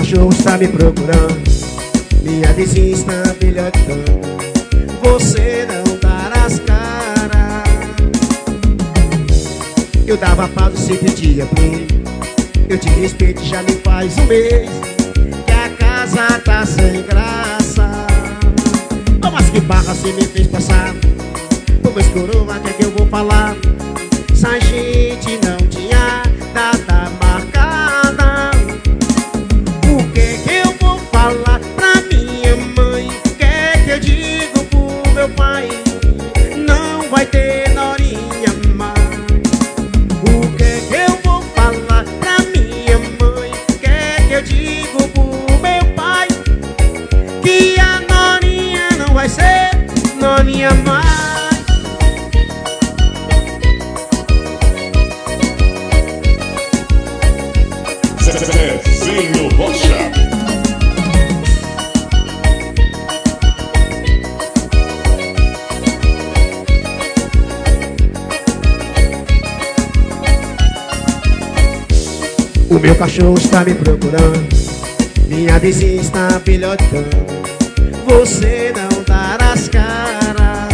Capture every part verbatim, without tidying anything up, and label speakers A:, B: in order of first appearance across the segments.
A: cachorro está me procurando, minha vizinha está bilhotando. Você não dará as caras. Eu dava pausa se pedia play. Eu te respeito já me faz um mês que a casa tá sem graça. Oh, mas que barra você me fez passar. Pô, meus coroa, que é que eu vou falar? Se a gente não tinha data marcada, o que que eu vou falar pra minha mãe? O que que eu digo pro meu pai? Não vai ter norinha mais. O que que eu vou falar pra minha mãe? O que que eu digo pro meu pai? Que a norinha não vai ser norinha mais.
B: Zezinho Rocha.
A: O meu cachorro está me procurando, minha vizinha está pilhotando. Você não dará as caras.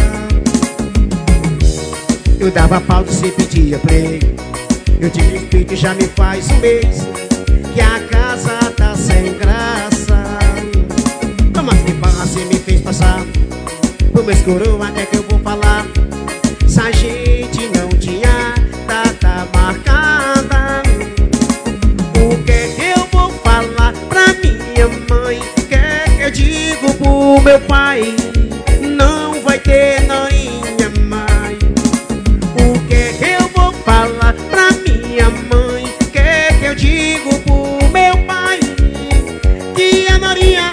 A: Eu dava pauta se pedia play. Eu te respeito já me faz um mês que a casa tá sem graça. Mas que barra você me fez passar. Pro meu coroa, até que eu vou falar? Se a gente não tinha data marcada, o que que eu vou falar pra minha mãe? O que que eu digo pro meu pai? Não vai ter norinha mais. O que que eu vou falar pra minha mãe? O que que eu digo pro meu pai? Que a norinha